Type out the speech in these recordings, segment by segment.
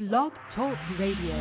Blog Talk Radio.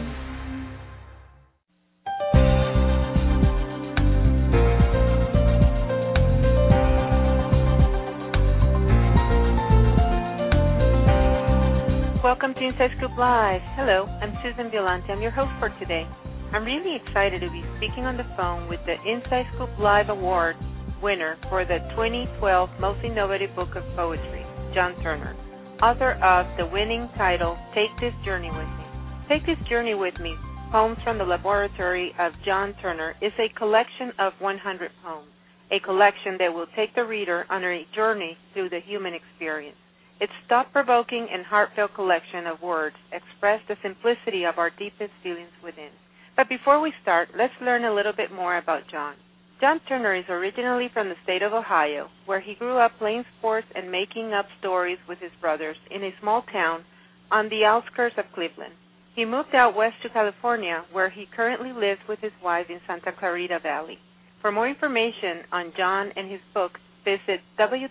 Welcome to Inside Scoop Live. Hello, I'm Susan Violante. I'm your host for today. I'm really excited to be speaking on the phone with the Inside Scoop Live Award winner for the 2012 Most Innovative Book of Poetry, John Turner, author of the winning title, Take This Journey With Me. Take This Journey With Me, Poems from the Laboratory of John Turner, is a collection of 100 poems, a collection that will take the reader on a journey through the human experience. Its thought-provoking and heartfelt collection of words express the simplicity of our deepest feelings within. But before we start, let's learn a little bit more about John. John Turner is originally from the state of Ohio, where he grew up playing sports and making up stories with his brothers in a small town on the outskirts of Cleveland. He moved out west to California, where he currently lives with his wife in Santa Clarita Valley. For more information on John and his book, visit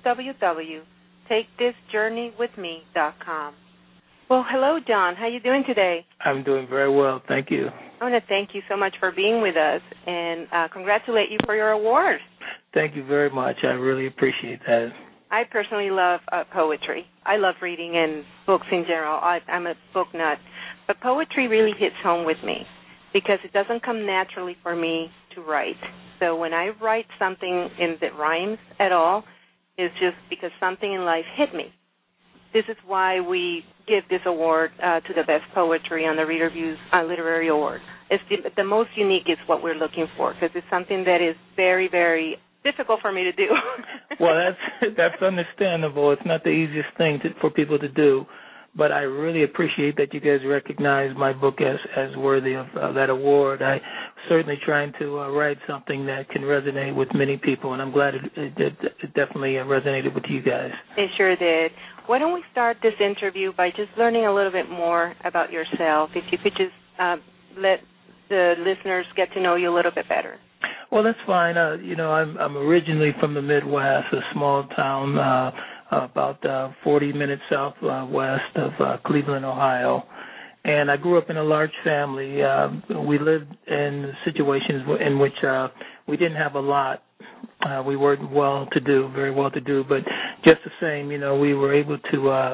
www.takethisjourneywithme.com. Well, hello, John. How are you doing today? I'm doing very well, thank you. I want to thank you so much for being with us and congratulate you for your award. Thank you very much. I really appreciate that. I personally love poetry. I love reading and books in general. I'm a book nut. But poetry really hits home with me because it doesn't come naturally for me to write. So when I write something that rhymes at all, it's just because something in life hit me. This is why we give this award to the best poetry on the Reader Views Literary Award. It's the most unique is what we're looking for because it's something that is very, very difficult for me to do. Well, that's understandable. It's not the easiest thing for people to do, but I really appreciate that you guys recognize my book as worthy of that award. I certainly trying to write something that can resonate with many people, and I'm glad it definitely resonated with you guys. It sure did. Why don't we start this interview by just learning a little bit more about yourself? If you could just let the listeners get to know you a little bit better. Well, that's fine. I'm originally from the Midwest, a small town about 40 minutes southwest of Cleveland, Ohio. And I grew up in a large family. We lived in situations in which we didn't have a lot. We weren't very well-to-do, but just the same, we were able to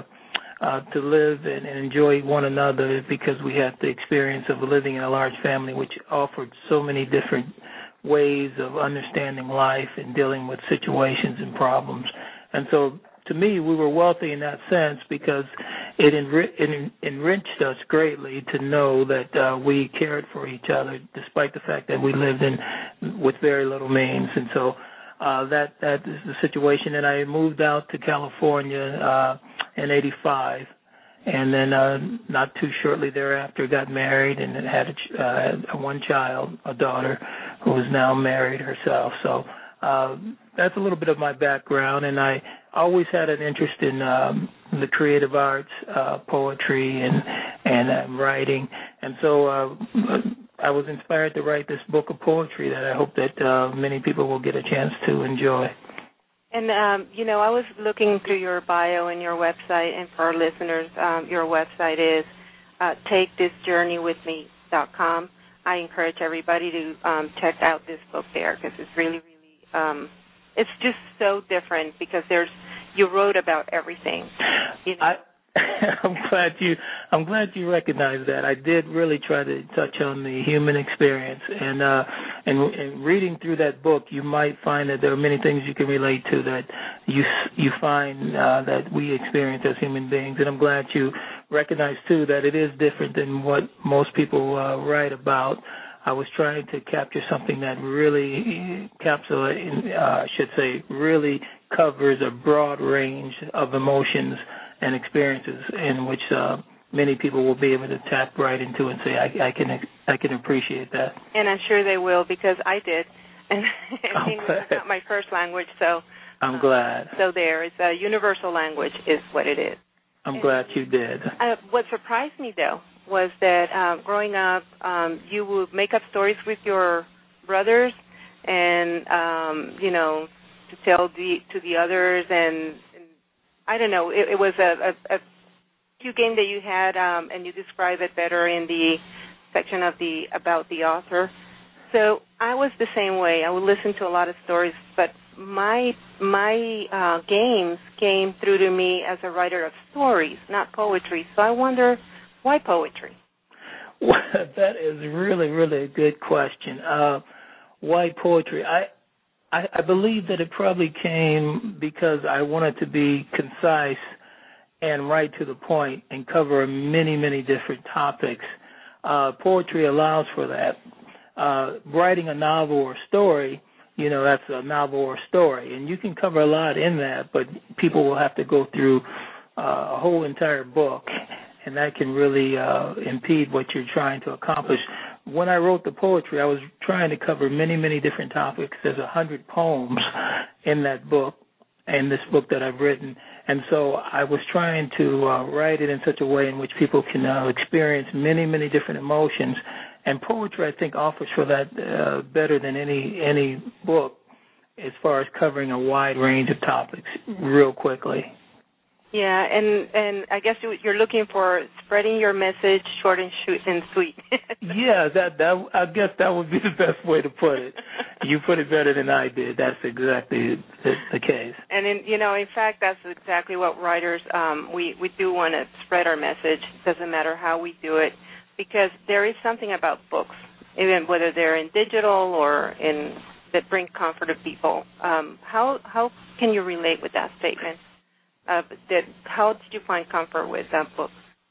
live and enjoy one another because we had the experience of living in a large family, which offered so many different ways of understanding life and dealing with situations and problems. And so, to me, we were wealthy in that sense because it enriched us greatly to know that we cared for each other despite the fact that we lived with very little means. And so that is the situation. And I moved out to California in 85. And then not too shortly thereafter got married and had one child, a daughter, who is now married herself. So that's a little bit of my background, and I always had an interest in the creative arts, poetry, and writing. And so I was inspired to write this book of poetry that I hope that many people will get a chance to enjoy. And, I was looking through your bio and your website, and for our listeners, your website is takethisjourneywithme.com. I encourage everybody to check out this book there because it's really, really, it's just so different because you wrote about everything. I'm glad you recognize that. I did really try to touch on the human experience, and reading through that book, you might find that there are many things you can relate to that you find that we experience as human beings. And I'm glad you recognize too that it is different than what most people write about. I was trying to capture something that really really covers a broad range of emotions and experiences in which many people will be able to tap right into and say, I can appreciate that. And I'm sure they will because I did. And English is not my first language, so I'm glad. So it's a universal language is what it is. I'm glad you did. What surprised me, though, was that growing up, you would make up stories with your brothers and, to tell to the others. And I don't know, it was a you game that you had, and you describe it better in the section of the about the author. So I was the same way. I would listen to a lot of stories, but my games came through to me as a writer of stories, not poetry. So I wonder, why poetry? Well, that is really, really a good question. Why poetry? I believe that it probably came because I wanted to be concise and right to the point and cover many, many different topics. Poetry allows for that. Writing a novel or story, that's a novel or story, and you can cover a lot in that, but people will have to go through a whole entire book, and that can really impede what you're trying to accomplish. When I wrote the poetry, I was trying to cover many, many different topics. There's 100 poems in that book, in this book that I've written, and so I was trying to write it in such a way in which people can experience many, many different emotions. And poetry, I think, offers for that better than any book as far as covering a wide range of topics real quickly. Yeah, and I guess you're looking for spreading your message short and sweet. Yeah, that I guess that would be the best way to put it. You put it better than I did. That's exactly the case. And in fact, that's exactly what writers we do want to spread our message. It doesn't matter how we do it, because there is something about books, even whether they're in digital or that bring comfort to people. How can you relate with that statement? How did you find comfort with books?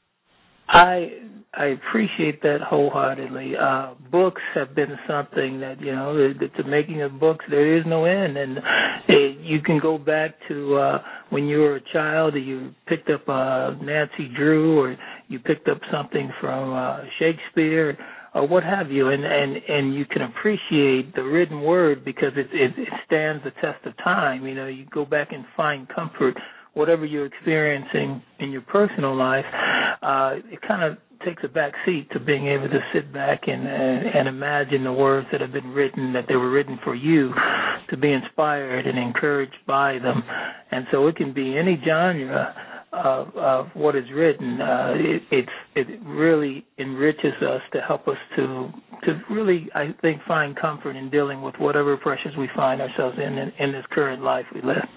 I appreciate that wholeheartedly. Books have been something that, the making of books, there is no end. And you can go back to when you were a child, you picked up Nancy Drew, or you picked up something from Shakespeare, or what have you, and you can appreciate the written word because it stands the test of time. You go back and find comfort. Whatever you're experiencing in your personal life, it kind of takes a back seat to being able to sit back and imagine the words that have been written, that they were written for you, to be inspired and encouraged by them. And so it can be any genre of what is written. It really enriches us to help us to really, I think, find comfort in dealing with whatever pressures we find ourselves in this current life we live.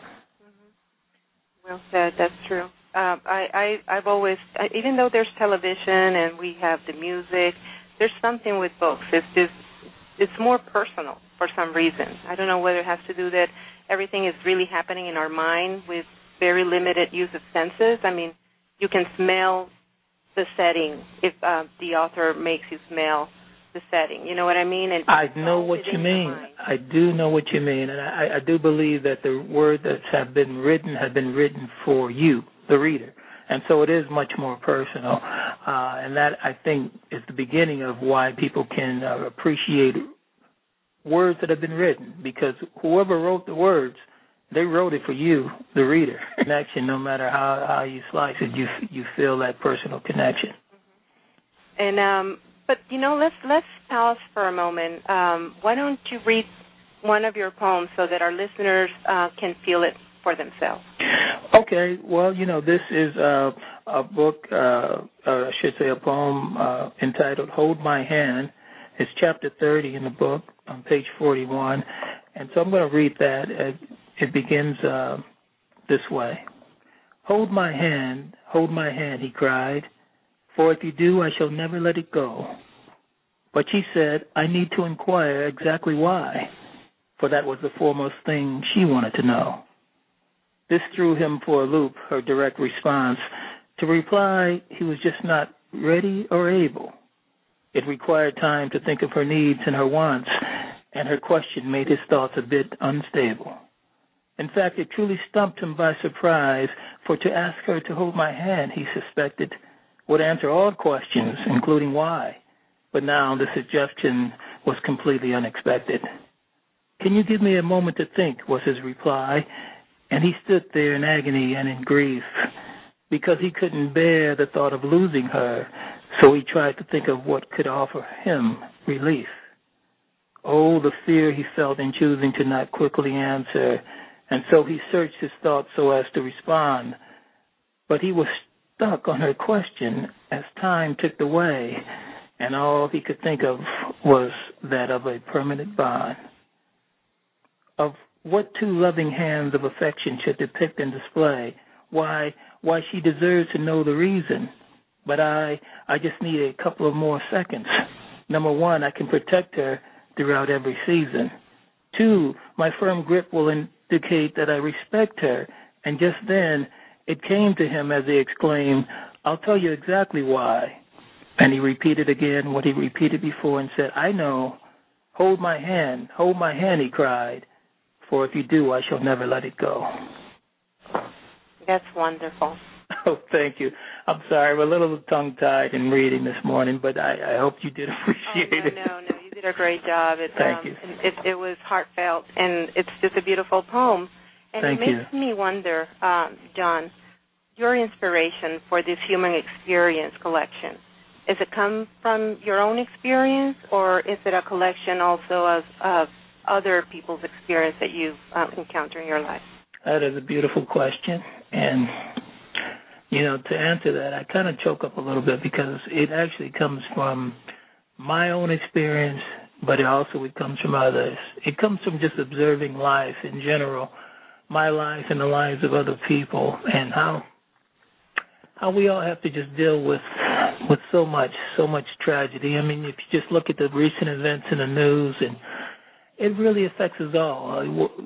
Well said. That's true. I've always, even though there's television and we have the music, there's something with books. It's more personal for some reason. I don't know whether it has to do that everything is really happening in our mind with very limited use of senses. I mean, you can smell the setting if the author makes you smell the setting. You know what I mean? And I know what you mean. I do know what you mean, and I do believe that the words that have been written for you, the reader, and so it is much more personal, and that, I think, is the beginning of why people can appreciate words that have been written, because whoever wrote the words, they wrote it for you, the reader. Connection, no matter how you slice it, you feel that personal connection. And but let's pause for a moment. Why don't you read one of your poems so that our listeners can feel it for themselves? Okay. Well, this is a book, I should say a poem entitled "Hold My Hand." It's chapter 30 in the book on page 41, and so I'm going to read that. It begins this way. Hold my hand, he cried. For if you do, I shall never let it go. But she said, I need to inquire exactly why, for that was the foremost thing she wanted to know. This threw him for a loop, her direct response. To reply, he was just not ready or able. It required time to think of her needs and her wants, and her question made his thoughts a bit unstable. In fact, it truly stumped him by surprise, for to ask her to hold my hand, he suspected, would answer all questions, including why. But now the suggestion was completely unexpected. Can you give me a moment to think, was his reply, and he stood there in agony and in grief, because he couldn't bear the thought of losing her, so he tried to think of what could offer him relief. Oh, the fear he felt in choosing to not quickly answer, and so he searched his thoughts so as to respond. But he was stuck on her question as time ticked away, and all he could think of was that of a permanent bond. Of what two loving hands of affection should depict and display? Why she deserves to know the reason. But I just need a couple of more seconds. Number one, I can protect her throughout every season. Two, my firm grip will indicate that I respect her. And just then, it came to him as he exclaimed, I'll tell you exactly why. And he repeated again what he repeated before and said, I know. Hold my hand, he cried. For if you do, I shall never let it go. That's wonderful. Oh, thank you. I'm sorry, I'm a little tongue-tied in reading this morning, but I hope you did appreciate it. No, you did a great job. Thank you. It was heartfelt, and it's just a beautiful poem. And Thank it makes me wonder, John, your inspiration for this Human Experience collection, is it come from your own experience, or is it a collection also of other people's experience that you've encountered in your life? That is a beautiful question. And, to answer that, I kind of choke up a little bit because it actually comes from my own experience, but it comes from others. It comes from just observing life in general, my life and the lives of other people, and how we all have to just deal with so much tragedy. I mean, if you just look at the recent events in the news, and it really affects us all.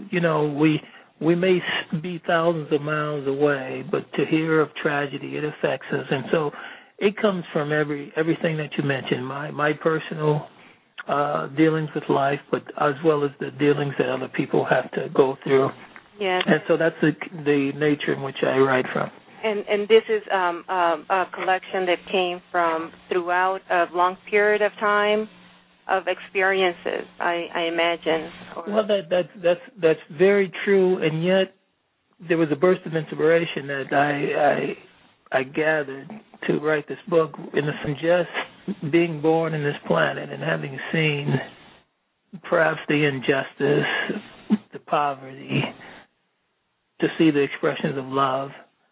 We may be thousands of miles away, but to hear of tragedy, it affects us. And so it comes from everything that you mentioned, my personal dealings with life, but as well as the dealings that other people have to go through. Yes. And so that's the nature in which I write from. And this is a collection that came from throughout a long period of time of experiences, I imagine. Well, that's very true, and yet there was a burst of inspiration that I gathered to write this book, and it's from just being born in this planet and having seen perhaps the injustice, the poverty, to see the expressions of love,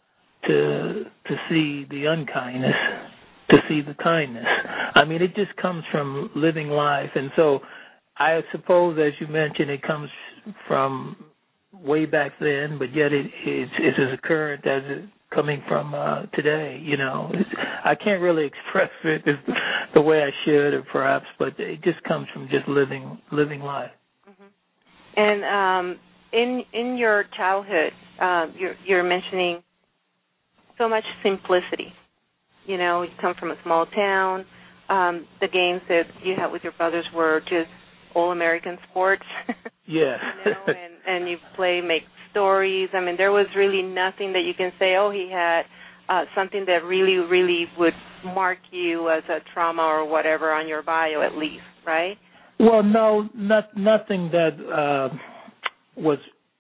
to see the unkindness, to see the kindness. I mean, it just comes from living life. And so I suppose, as you mentioned, it comes from way back then, but yet it's as current as it coming from today. I can't really express it the way I should, or perhaps, but it just comes from just living life. Mm-hmm. And in your childhood, you're mentioning so much simplicity. You come from a small town. The games that you had with your brothers were just all-American sports. Yeah. And you make stories. I mean, there was really nothing that you can say, he had something that really, really would mark you as a trauma or whatever on your bio at least, right? Well, no, nothing that was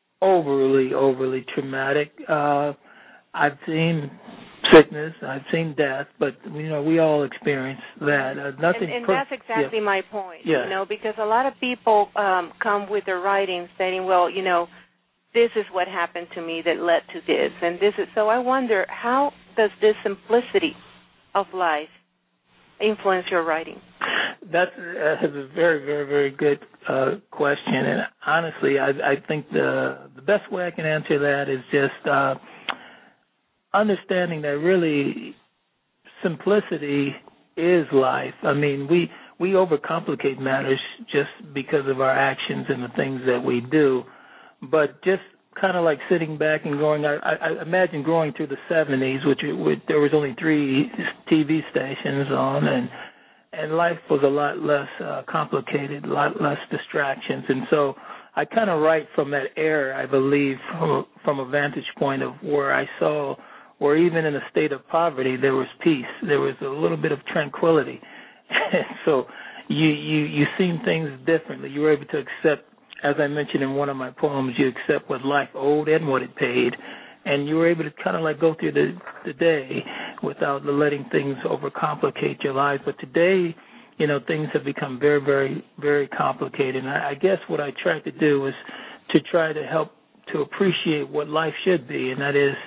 overly traumatic. I've seen sickness, I've seen death, but we all experience that. Nothing. And that's exactly my point. Yes. Because a lot of people come with their writing saying, well, this is what happened to me that led to this, and this is. So I wonder, how does this simplicity of life influence your writing? That's a very, very, very good question, and honestly, I think the best way I can answer that is just understanding that really simplicity is life. I mean, we overcomplicate matters just because of our actions and the things that we do, but just kind of like sitting back and going, I imagine growing through the 70s, which there was only 3 TV stations on, and life was a lot less complicated, a lot less distractions. And so I kind of write from that era, I believe, from a vantage point of where I saw where even in a state of poverty there was peace. There was a little bit of tranquility. And so you seen things differently. You were able to accept, as I mentioned in one of my poems, you accept what life owed and what it paid. And you were able to kind of like go through the day without letting things overcomplicate your lives. But today, things have become very, very, very complicated. And I guess what I tried to do was to try to help to appreciate what life should be, and that is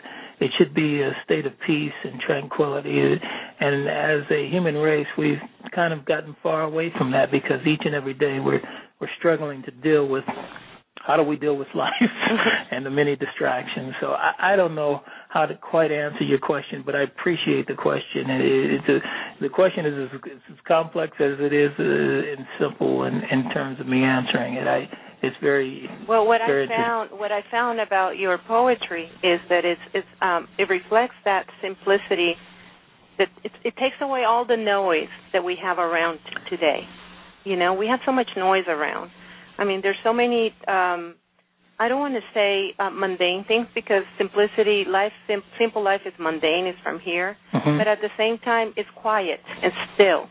it should be a state of peace and tranquility. And as a human race, we've kind of gotten far away from that because each and every day we're struggling to deal with how do we deal with life and the many distractions. So I don't know how to quite answer your question, but I appreciate the question. The question is as complex as it is and simple in terms of me answering it. It's very well. What very I found about your poetry is that it reflects that simplicity. That it takes away all the noise that we have around today. You know, we have so much noise around. I mean, there's so many. I don't want to say mundane things because simplicity, simple life is mundane. It's from here, but at the same time, it's quiet and still.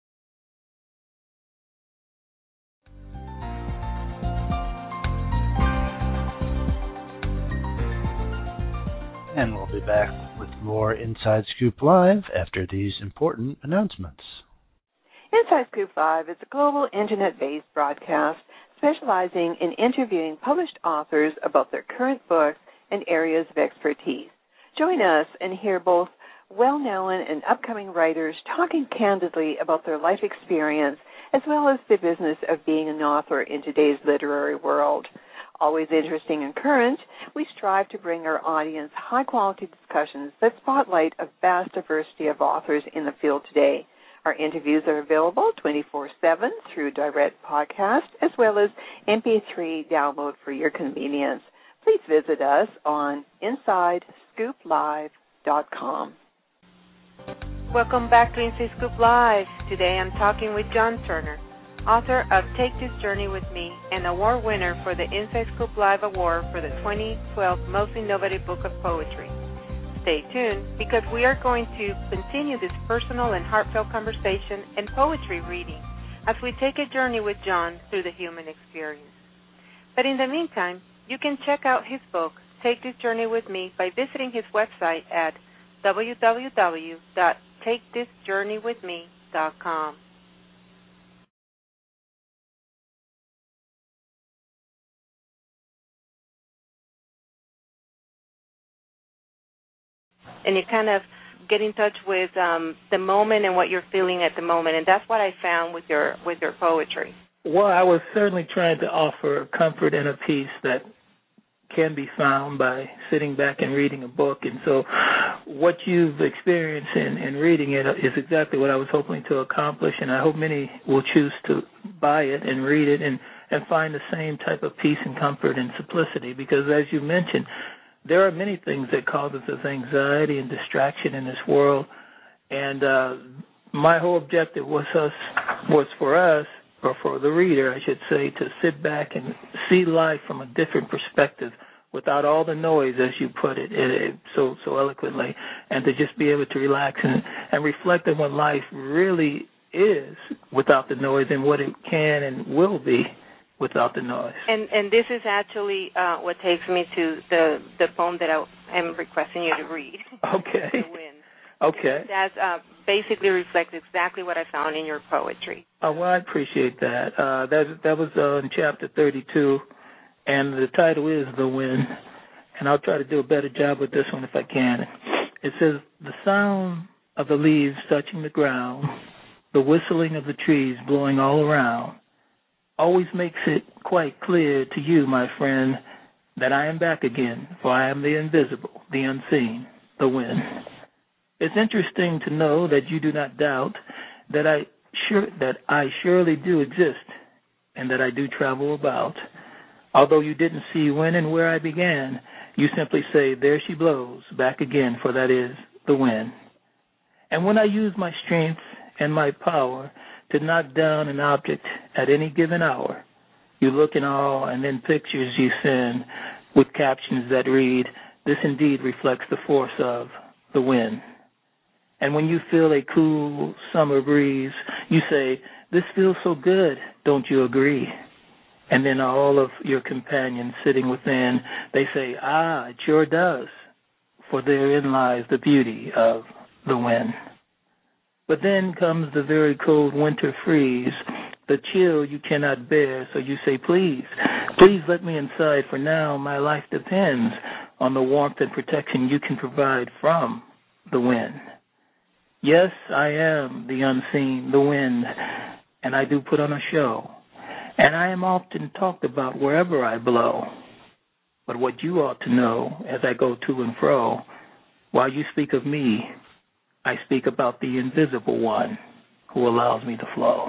And we'll be back with more Inside Scoop Live after these important announcements. Inside Scoop Live is a global internet-based broadcast specializing in interviewing published authors about their current books and areas of expertise. Join us and hear both well-known and upcoming writers talking candidly about their life experience as well as the business of being an author in today's literary world. Always interesting and current, we strive to bring our audience high-quality discussions that spotlight a vast diversity of authors in the field today. Our interviews are available 24/7 through direct podcast as well as MP3 download for your convenience. Please visit us on InsideScoopLive.com. Welcome back to Inside Scoop Live. Today I'm talking with John Turner, author of Take This Journey With Me and award winner for the Inside Scoop Live Award for the 2012 Most Innovative Book of Poetry. Stay tuned because we are going to continue this personal and heartfelt conversation and poetry reading as we take a journey with John through the human experience. But in the meantime, you can check out his book, Take This Journey With Me, by visiting his website at www.takethisjourneywithme.com. And you kind of get in touch with the moment and what you're feeling at the moment, and that's what I found with your poetry. Well, I was certainly trying to offer comfort and a peace that can be found by sitting back and reading a book. And so what you've experienced in reading it is exactly what I was hoping to accomplish, and I hope many will choose to buy it and read it and find the same type of peace and comfort and simplicity, because as you mentioned, there are many things that cause us anxiety and distraction in this world, and my whole objective was for us, or for the reader, I should say, to sit back and see life from a different perspective without all the noise, as you put it so eloquently, and to just be able to relax and reflect on what life really is without the noise and what it can and will be without the noise. And this is actually what takes me to the poem that I am requesting you to read. Okay. The Wind. Okay. That basically reflects exactly what I found in your poetry. Well, I appreciate that. That was in chapter 32, and the title is The Wind, and I'll try to do a better job with this one if I can. It says, the sound of the leaves touching the ground, the whistling of the trees blowing all around, always makes it quite clear to you, my friend, that I am back again, for I am the invisible, the unseen, the wind. It's interesting to know that you do not doubt that I surely do exist and that I do travel about. Although you didn't see when and where I began, you simply say, there she blows, back again, for that is the wind. And when I use my strength and my power to knock down an object at any given hour, you look in awe, and then pictures you send with captions that read, this indeed reflects the force of the wind. And when you feel a cool summer breeze, you say, this feels so good, don't you agree? And then all of your companions sitting within, they say, it sure does, for therein lies the beauty of the wind. But then comes the very cold winter freeze, the chill you cannot bear, so you say, please let me inside, for now my life depends on the warmth and protection you can provide from the wind. Yes, I am the unseen, the wind, and I do put on a show. And I am often talked about wherever I blow. But what you ought to know as I go to and fro, while you speak of me, I speak about the invisible one who allows me to flow.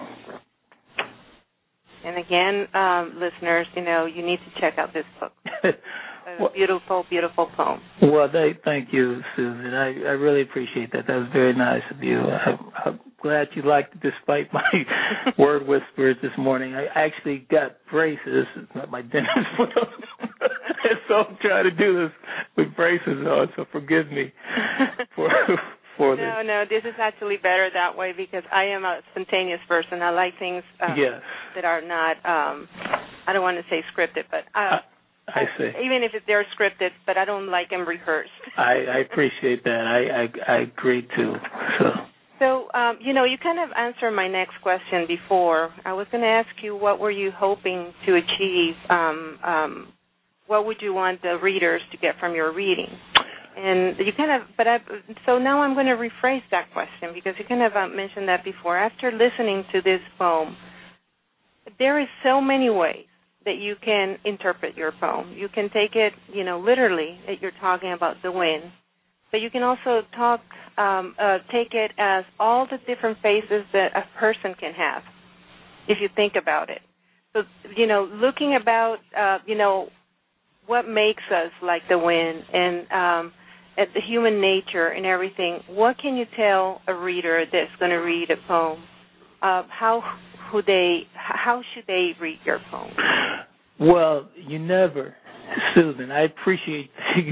And again, listeners, you need to check out this book. A beautiful, beautiful poem. Well, thank you, Susan. I really appreciate that. That was very nice of you. I'm glad you liked it despite my word whispers this morning. I actually got braces that my dentist put on. So I'm trying to do this with braces on, so forgive me for this. No, this is actually better that way because I am a spontaneous person. I like things that are not, I don't want to say scripted, but I see. Even if they're scripted, but I don't like them rehearsed. I appreciate that. I agree too. So, you kind of answered my next question before. I was going to ask you what were you hoping to achieve? What would you want the readers to get from your reading? And you kind of, so now I'm going to rephrase that question because you kind of mentioned that before. After listening to this poem, there is so many ways that you can interpret your poem. You can take it, literally, that you're talking about the wind, but you can also take it as all the different faces that a person can have, if you think about it. So, looking about, what makes us like the wind and at the human nature and everything, what can you tell a reader that's going to read a poem? How should they read your poem? Well, Susan, I appreciate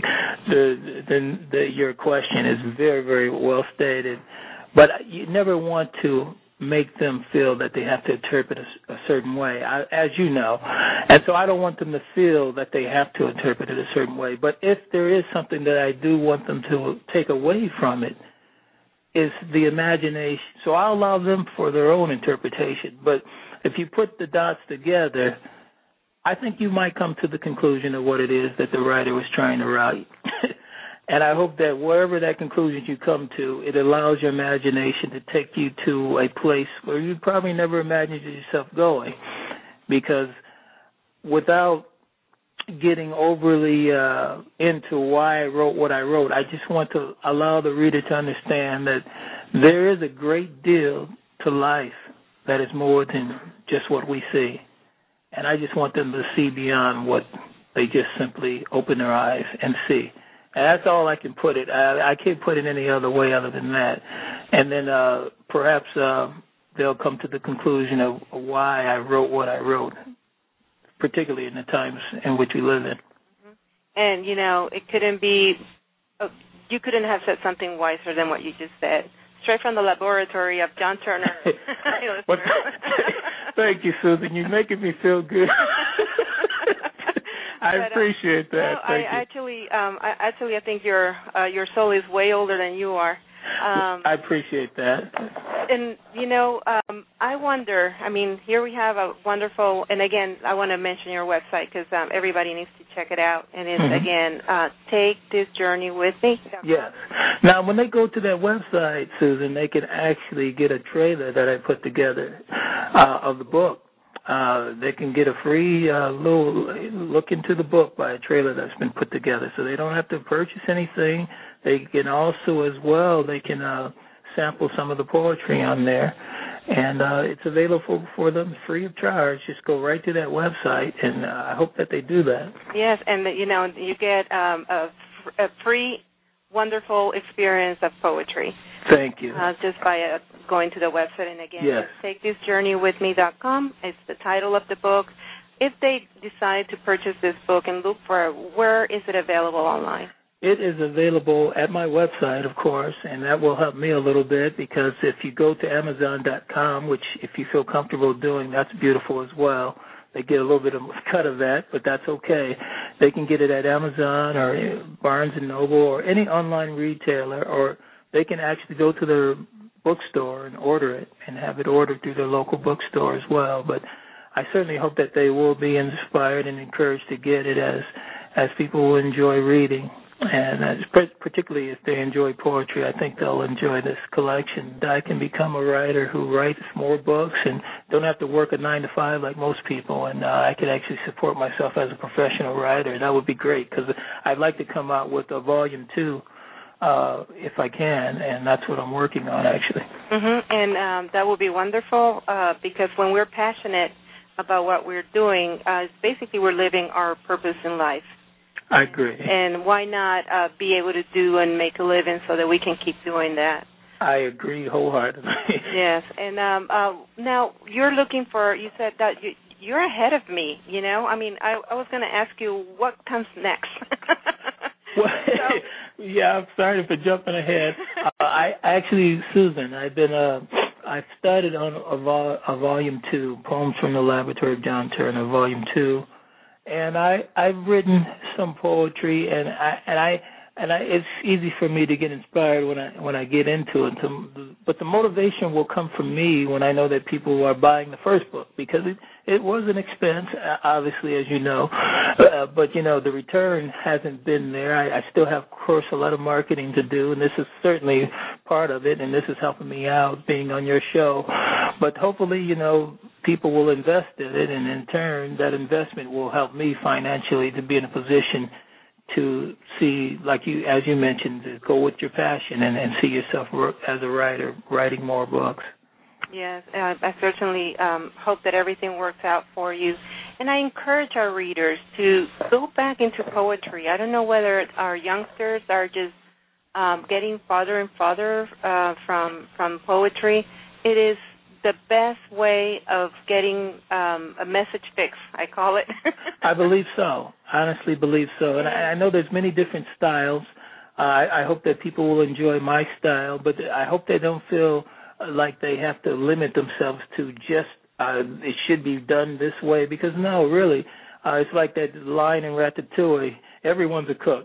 your question. It's very, very well stated. But you never want to make them feel that they have to interpret a certain way, as you know. And so I don't want them to feel that they have to interpret it a certain way. But if there is something that I do want them to take away from it, is the imagination. So I'll allow them for their own interpretation. But if you put the dots together, I think you might come to the conclusion of what it is that the writer was trying to write. And I hope that wherever that conclusion you come to, it allows your imagination to take you to a place where you probably never imagined yourself going. Because without getting overly into why I wrote what I wrote, I just want to allow the reader to understand that there is a great deal to life that is more than just what we see. And I just want them to see beyond what they just simply open their eyes and see. And that's all I can put it. I can't put it any other way other than that. And then perhaps they'll come to the conclusion of why I wrote what I wrote, particularly in the times in which we live in. And, it couldn't be, you couldn't have said something wiser than what you just said. Straight from the laboratory of John Turner. Thank you, Susan. You're making me feel good. I appreciate that. I think your soul is way older than you are. I appreciate that. And, I wonder, here we have a wonderful, and again, I want to mention your website because everybody needs to check it out. And it's, again, Take This Journey With Me. Yes. Now, when they go to that website, Susan, they can actually get a trailer that I put together of the book. They can get a free little look into the book by a trailer that's been put together. So they don't have to purchase anything. They can also, as well, they can sample some of the poetry on there. And it's available for them free of charge. Just go right to that website, and I hope that they do that. Yes, and, you get a free, wonderful experience of poetry. Thank you. Just by going to the website. And again, yes. TakeThisJourneyWithMe.com is the title of the book. If they decide to purchase this book and look for it, where is it available online? It is available at my website, of course, and that will help me a little bit because if you go to Amazon.com, which if you feel comfortable doing, that's beautiful as well. They get a little bit of a cut of that, but that's okay. They can get it at Amazon or Barnes & Noble or any online retailer, or they can actually go to their bookstore and order it and have it ordered through their local bookstore as well. But I certainly hope that they will be inspired and encouraged to get it as people will enjoy reading. And particularly if they enjoy poetry, I think they'll enjoy this collection. I can become a writer who writes more books and don't have to work a 9 to 5 like most people, and I can actually support myself as a professional writer. That would be great, because I'd like to come out with a volume 2 if I can, and that's what I'm working on, actually. And that would be wonderful, because when we're passionate about what we're doing, it's basically we're living our purpose in life. I agree. And why not be able to do and make a living so that we can keep doing that? I agree wholeheartedly. Yes. And now you're looking for, you said that you're ahead of me, you know? I mean, I was going to ask you what comes next. Well, yeah, I'm sorry for jumping ahead. I actually, Susan, I've started on a volume 2, Poems from the Laboratory of John Turner, volume 2. And I've written some poetry, and it's easy for me to get inspired when I get into it. But the motivation will come from me when I know that people are buying the first book, because it was an expense, obviously, as you know. But you know, the return hasn't been there. I still have, of course, a lot of marketing to do, and this is certainly part of it. And this is helping me out being on your show. But hopefully, you know, people will invest in it, and in turn, that investment will help me financially to be in a position to see, like you, as you mentioned, to go with your passion and see yourself as a writer, writing more books. Yes, I certainly hope that everything works out for you. And I encourage our readers to go back into poetry. I don't know whether our youngsters are just getting farther and farther from poetry. It is the best way of getting a message fix, I call it. I believe so. Honestly believe so. And I know there's many different styles. I hope that people will enjoy my style, but I hope they don't feel like they have to limit themselves to just it should be done this way, because no, really, it's like that line in Ratatouille, everyone's a cook.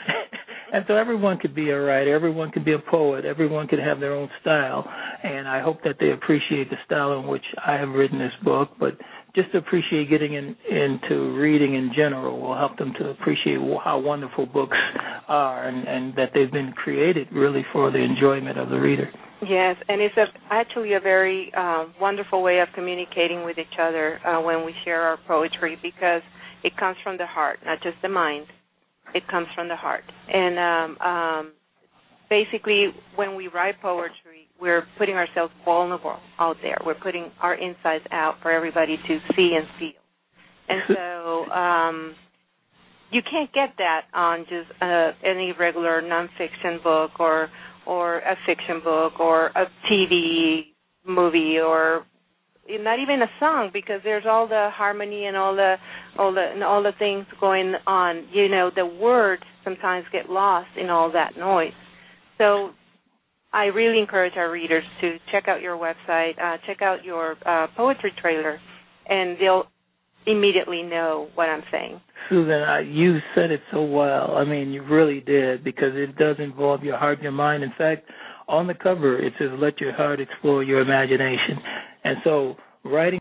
And so everyone could be a writer, everyone could be a poet, everyone could have their own style. And I hope that they appreciate the style in which I have written this book, but just to appreciate getting into reading in general will help them to appreciate how wonderful books are, and that they've been created really for the enjoyment of the reader. Yes, and it's actually a very wonderful way of communicating with each other when we share our poetry, because it comes from the heart, not just the mind. It comes from the heart. And basically, when we write poetry, we're putting ourselves vulnerable out there. We're putting our insides out for everybody to see and feel. And so you can't get that on just any regular nonfiction book or a fiction book or a TV movie, or not even a song, because there's all the harmony and all the things going on. You know, the words sometimes get lost in all that noise. So I really encourage our readers to check out your website, check out your poetry trailer, and they'll immediately know what I'm saying. Susan, you said it so well. I mean, you really did, because it does involve your heart and your mind. In fact, on the cover, it says, "Let your heart explore your imagination." And so writing